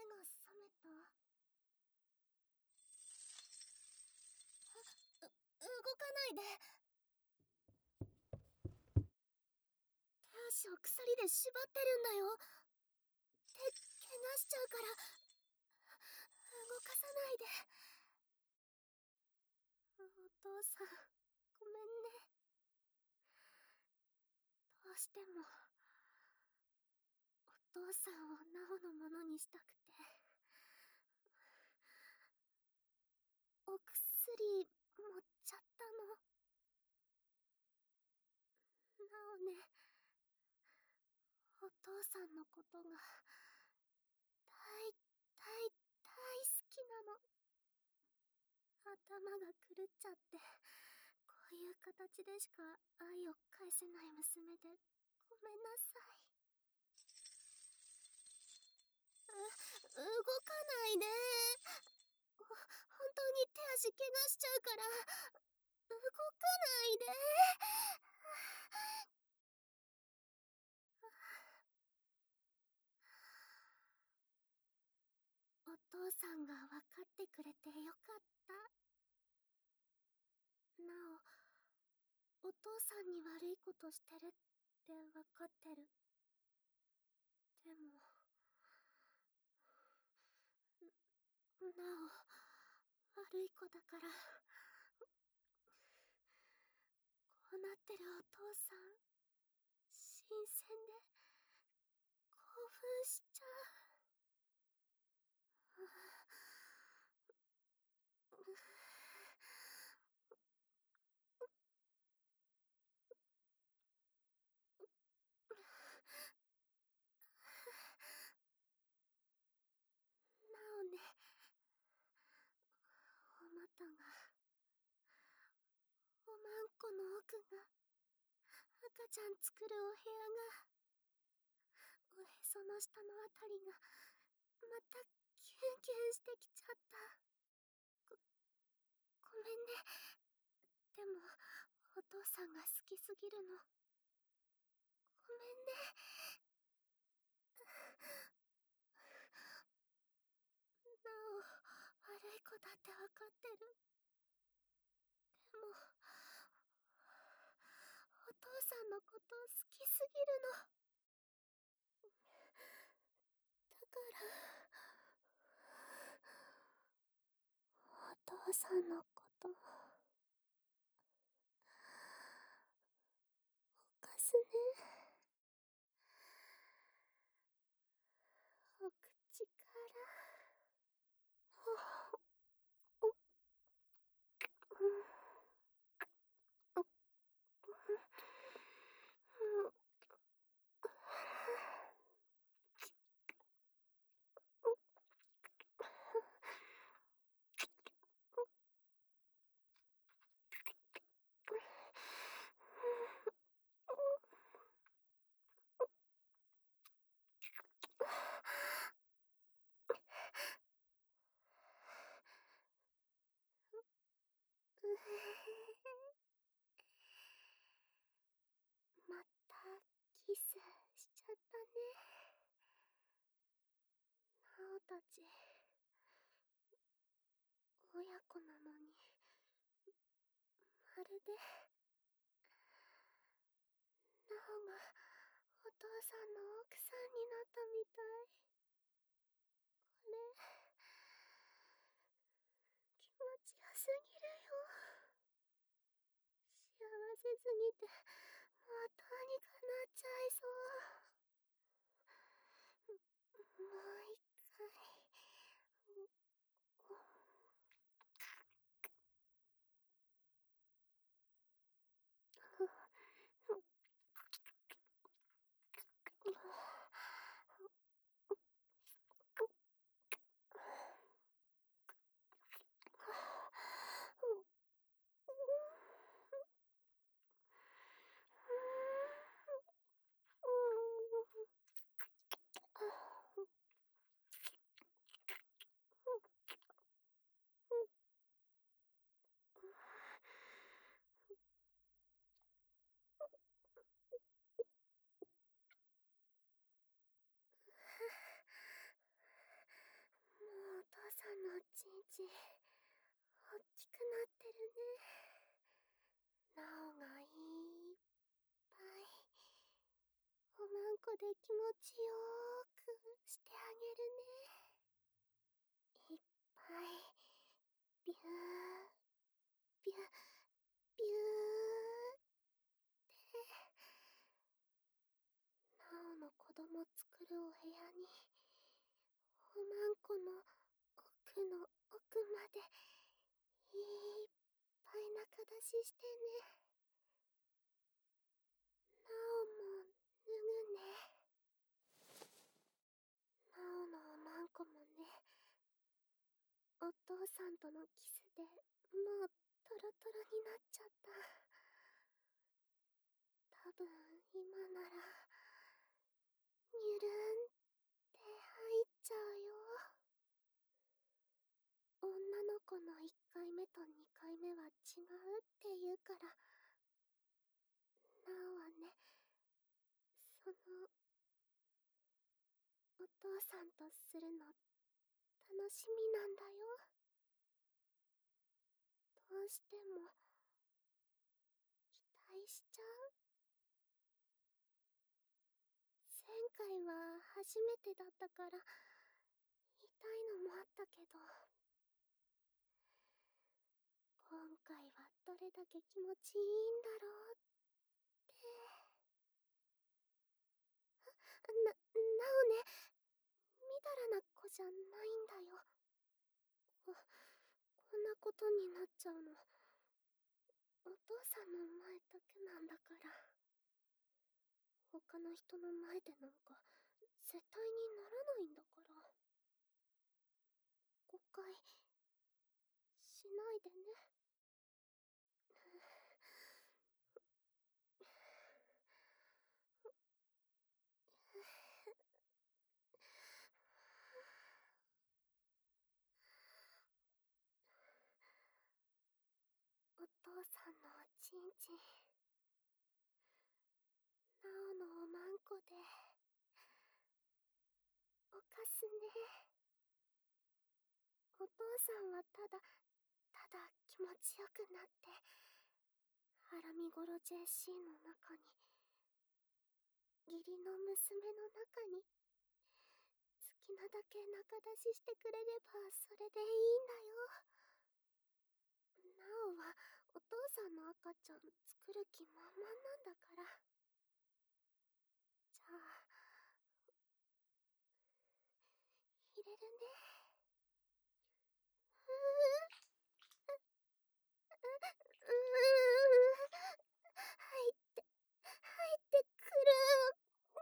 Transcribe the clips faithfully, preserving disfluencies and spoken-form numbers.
が覚めた？う、動かないで。手足を鎖で縛ってるんだよ。手、怪我しちゃうから、動かさないで。お父さん、ごめんね。どうしても、お父さんをナオのものにしたくて。お薬、持っちゃったの。ナオね、お父さんのことが、大、大、大好きなの。頭が狂っちゃって、こういう形でしか愛を返せない娘で、ごめんなさい。う、動かないで。ほ、本当に手足怪我しちゃうから、動かないで。お父さんが分かってくれてよかった。なお、お父さんに悪いことしてるって分かってる。でも、なお、悪い子だから、こうなってるお父さん、新鮮で、興奮しちゃう。なおね、お股が、おまんこの奥が、赤ちゃん作るお部屋が、おへその下のあたりが、またキュンキュンしてきちゃった。ご、ごめんね。でも、お父さんが好きすぎるの。ごめんね。なお、悪い子だってわかってる。でも、お父さんのこと好きすぎるの。だから、お父さんのこと、犯すね。お口から、お、お、うん、お、うん、うん、またキスしちゃったね。なおたち、親子なのに、まるで、なおがお父さんの奥さんになったみたい。これ、気持ちよすぎるよ。幸せすぎて、もうどうにかなっちゃいそう。もう一回。 ち大きくなってるね。なおがいっぱいおまんこで気持ちよーくしてあげるね。いっぱいビュービュービューってなおの子供作るお部屋におまんこの奥の奥までいっぱい中出ししてね。なおも脱ぐね。なおのおまんこもね、お父さんとのキスでもうトロトロになっちゃった。多分今ならにゅるんって入っちゃうよ。女の子のいっかいめとにかいめは違うって言うから、なおはね、そのお父さんとするの楽しみなんだよ。どうしても期待しちゃう。前回は初めてだったから痛いのもあったけど、今回はどれだけ気持ちいいんだろうって。な、なおね、みだらな子じゃないんだよ。こ、こんなことになっちゃうの、お父さんの前だけなんだから。他の人の前でなんか絶対にならないんだから。誤解しないでね。お父さんのおちんちん、なおのおまんこでおかすね。お父さんはただただ気持ちよくなって、ハラミゴロ ジェーシー の中に、義理の娘の中に好きなだけ中出ししてくれればそれでいいんだよ。なおはお父さんの赤ちゃん作る気満々なんだから。じゃあ入れるね。うーうー入って入ってくる。う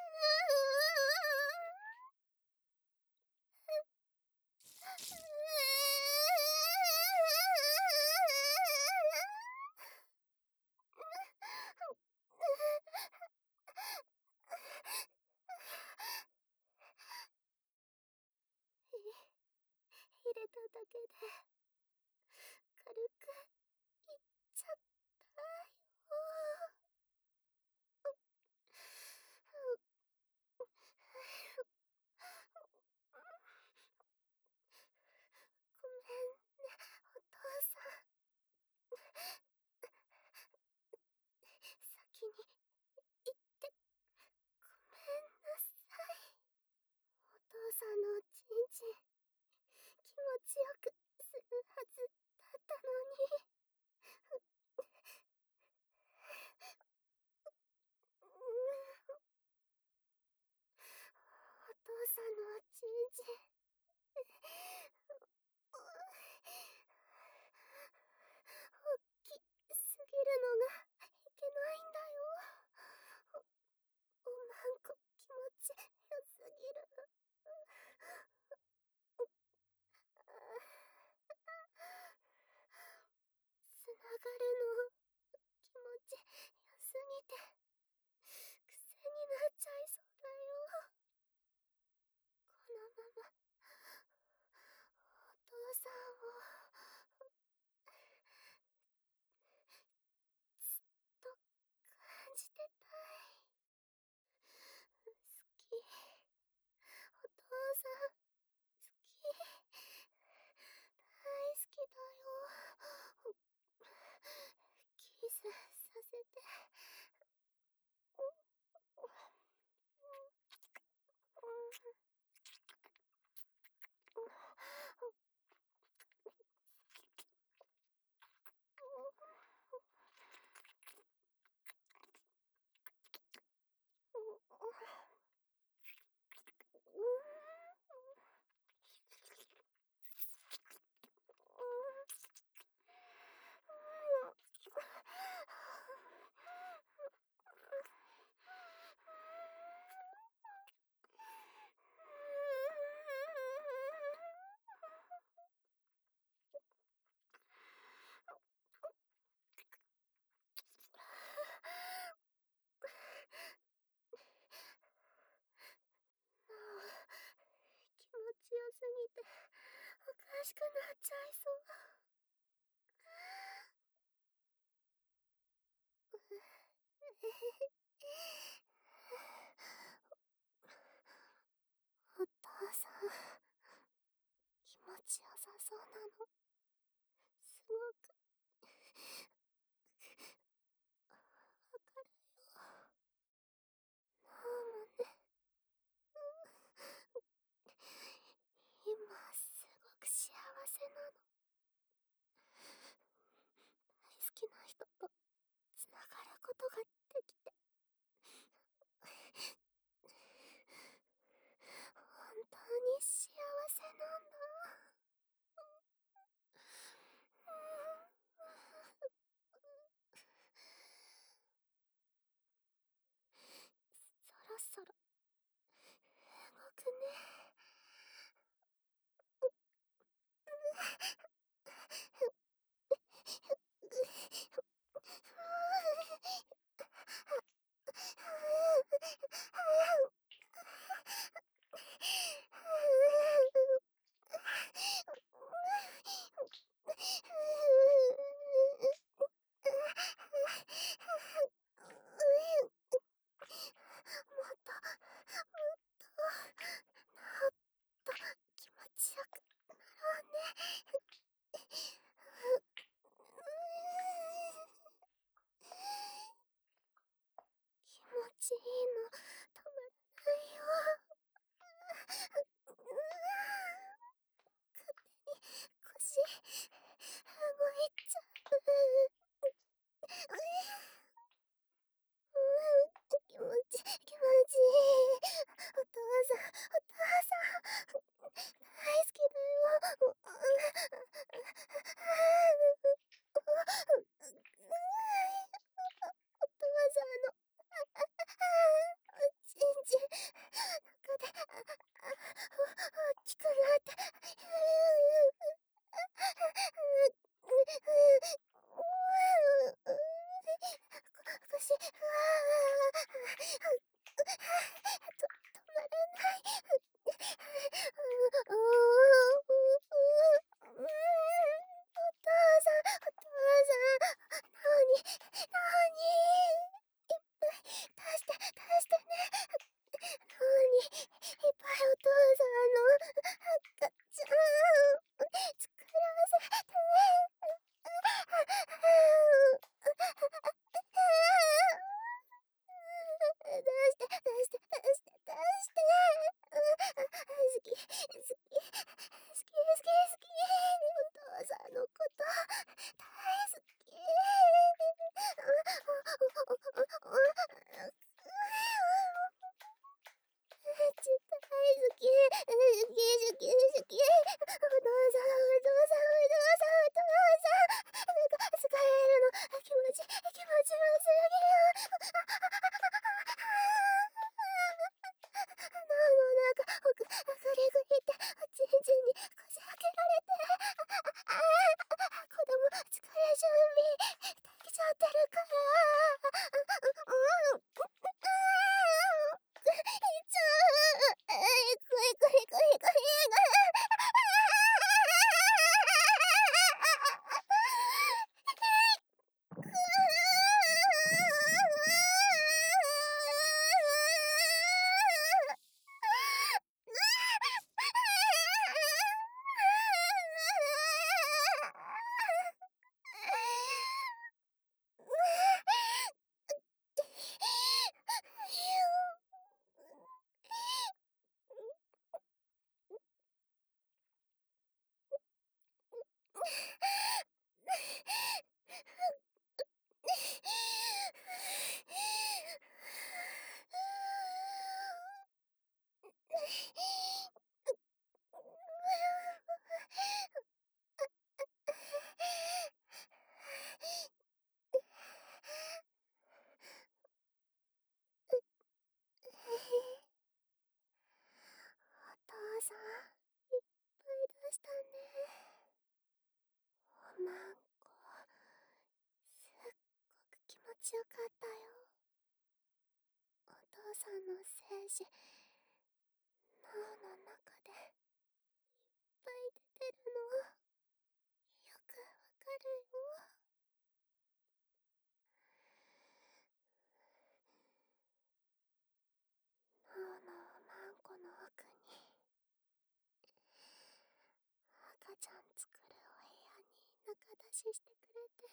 入れただけで軽くいっちゃったよ。ごめんね、お父さん。先に行ってごめんなさい。お父さんのおちんちん気持ちよくするはずだったのに。 せて。気持ちよすぎておかしくなっちゃいそう。お父さん、気持ちよさそうなの。すごく。わかるよ。なあもね。今すごく幸せなの。大好きな人とつながることができて。本当に幸せなんだ。そろそろ動くね。もっと、もっと、もっと気持ちよくなろうね。気持ちいいの止まらないよ。勝手に腰動いちゃう。気持ち気持ちいい。お父さん、お父さん、大好きだよ。お父さんのちんちん中で大きくなって腰、うわと、止まらない。お父さん、お父さん、なに、なに、いっぱい出して、出してね。なに、いっぱいお父さんの赤ちゃん、作らせて。出して、出して、出して、出して。好き、好き、好き、好き、好き。お父さんのこと大好き。めっちゃ大好き。好き、好き、好き。お父さん、お父さん、お父さん、お父さん。なんか、疲れるの。気持ち、気持ちよすぎる。脳の中、奥、ぐりぐりって、おちんちんにこじ開けられて。子供、疲れ準備できちゃってるから。うん。いっちゃう。えい、こいこいこいこい。 ちよかったよ。お父さんの精子、脳の中でいっぱい出てるの。よくわかるよ。脳のマンコの奥に赤ちゃん作るお部屋に仲出ししてくれて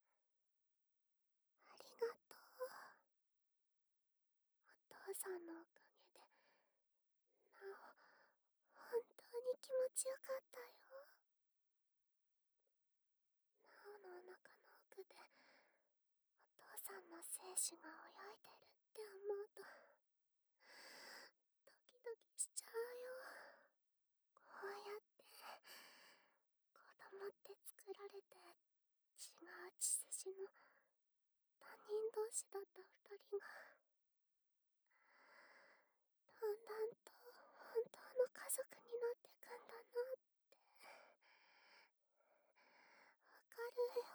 ありがとう。お父さんのおかげでなお本当に気持ちよかったよ。なおのお腹の奥でお父さんの精子が泳いでるって思うとドキドキしちゃうよ。こうやって子供って作られて違う血筋の他人同士だった二人がだんだんと本当の家族になってくんだなってわかるよ。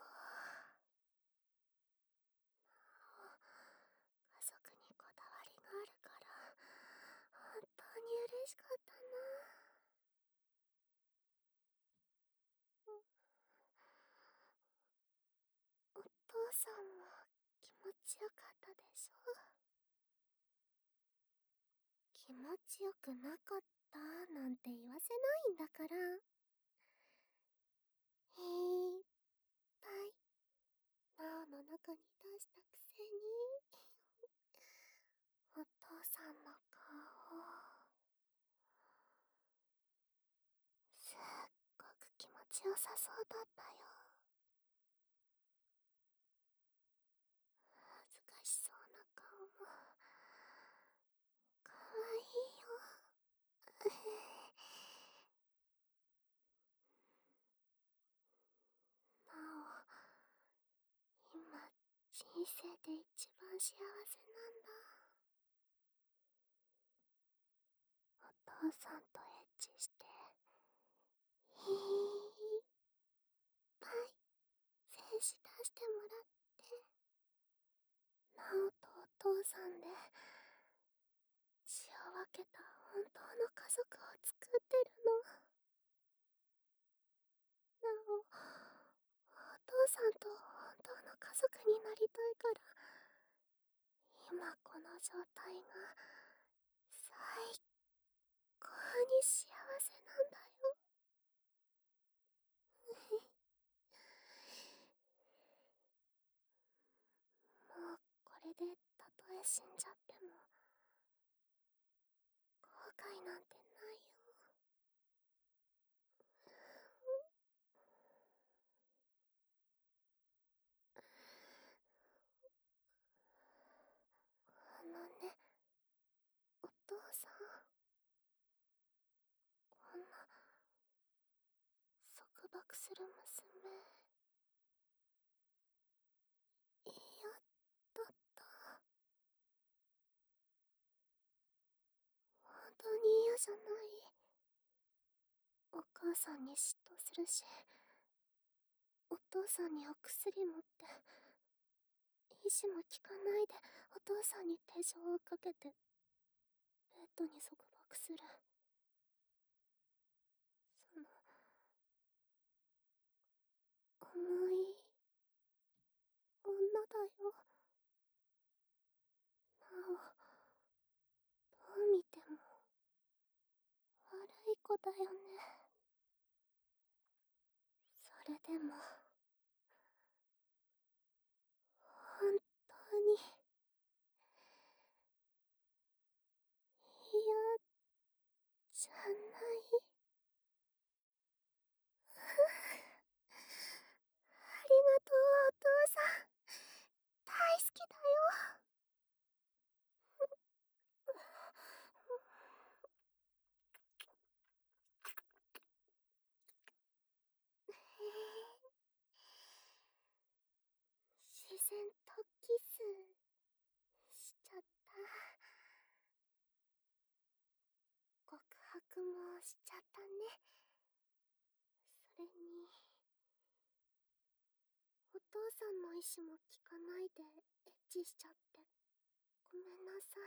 家族にこだわりがあるから本当に嬉しかったな。お父さんも気持ちよかったでしょ。気持ちよくなかったなんて言わせないんだから。いっぱいなおの中に出したくせにお父さんの顔すっごく気持ちよさそうだったよ。恥ずかしそうな顔もかわいいよ。なお今人生で一番幸せなんだ。お父さんとエッチしていっぱい精子出してもらってなおとお父さんで血を分けた本当の家族を作ってるの。なおお父さんと本当の家族になりたいから今この状態が最高に幸せなんだよ。もうこれでたとえ死んじゃっても後悔なんてないよ。あのね、お父さん、こんな束縛する娘嫌だった。本当に嫌じゃない。お母さんに嫉妬するしお父さんにお薬持って意志も効かないでお父さんに手錠をかけてベッドに束縛する。その重い女だよ。なおどう見ても悪い子だよね。それでも本当に嫌じゃない。ありがとうお父さん、大好きだよ。自然とキスしちゃった。告白もしちゃったね。それにお父さんの意志も聞かないでエッチしちゃってごめんなさ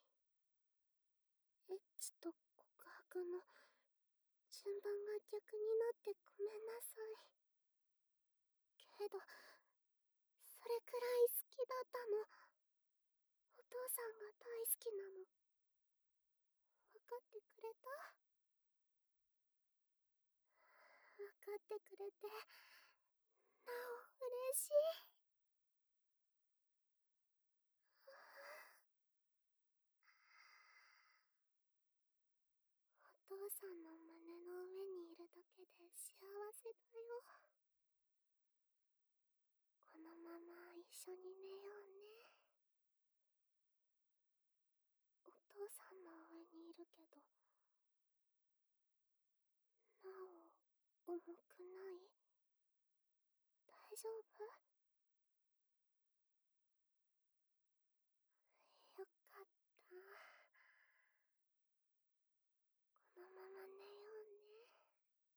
い。エッチと告白の順番が逆になってごめんなさい。けど、それくらい好きだったの。お父さんが大好きなの。分かってくれた？分かってくれて、なお嬉しい。お父さんの胸の上にいるだけで幸せだよ。このまま一緒に寝ようね。お父さんの上にいるけど、なお重くない？大丈夫？よかった。このまま寝ようね。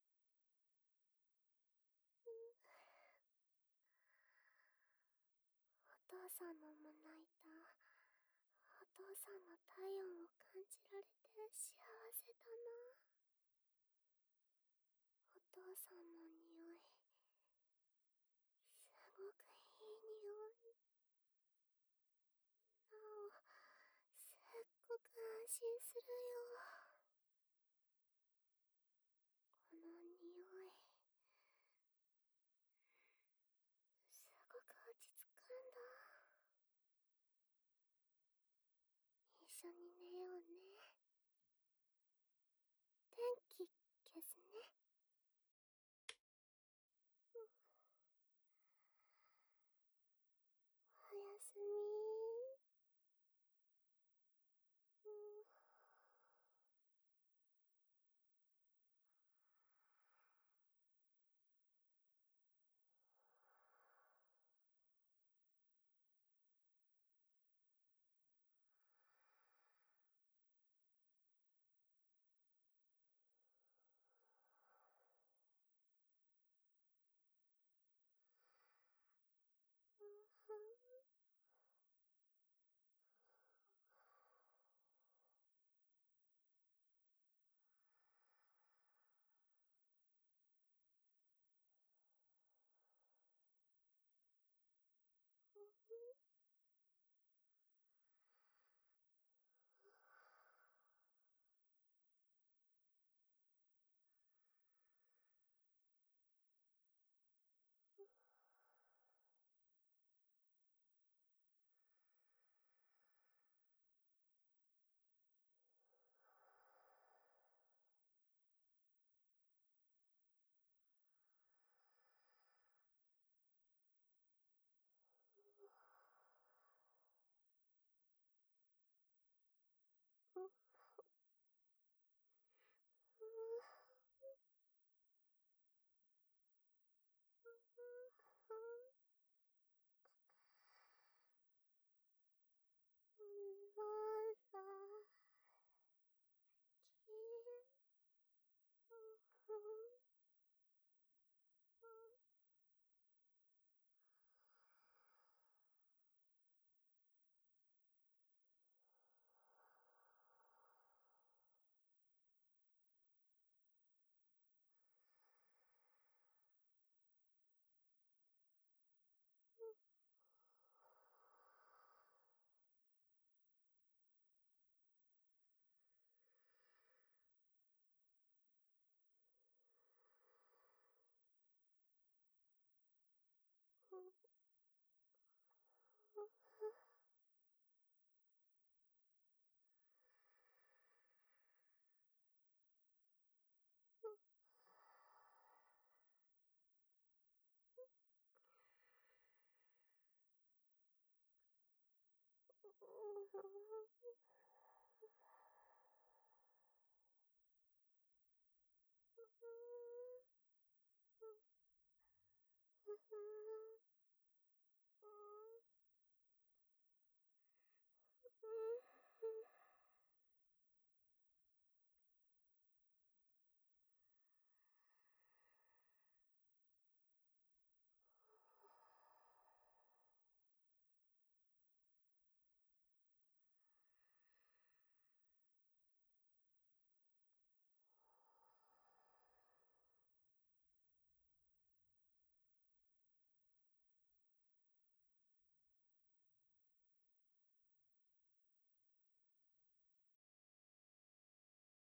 お父さんの胸板、お父さんの体温を感じられて幸せだな。お父さんの匂い、すごくいい匂い。なお、すっごく安心するよ。この匂い、すごく落ち着くんだ。一緒に寝ようね。電気消すね。おやすみー。うん。